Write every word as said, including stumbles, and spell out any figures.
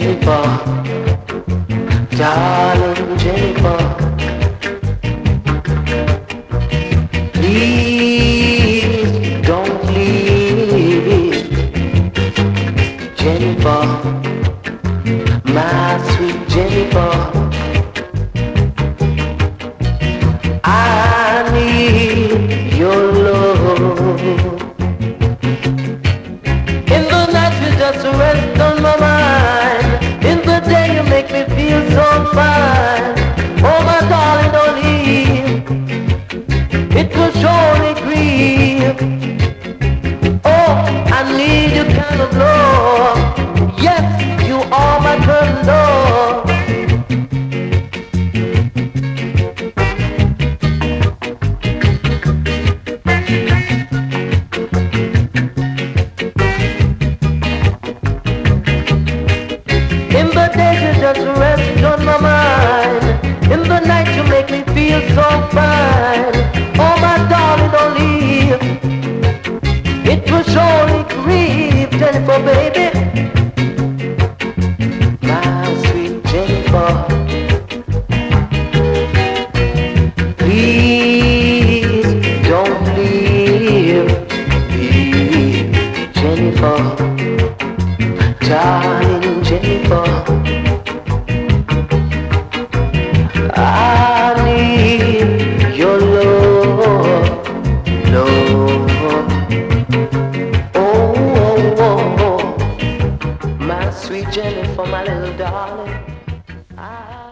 Jennifer, darling Jennifer, please don't leave. Jennifer, my sweet Jennifer, I need your love. In the night you just rest on my mind. In the day you make me feel so fine. Oh my darling, don't leave. It will surely grieve. Oh, I need your kind of love. Yes, you are my curtain door. In the day you just rest on my mind. In the night you make me feel so fine. Oh my darling, don't leave. It will surely grieve, Jennifer, baby. My sweet Jennifer, please don't leave. Leave, Jennifer, darling Jennifer, I need your love, love. Oh, oh, oh, oh. My sweet Jennifer, my little darling, I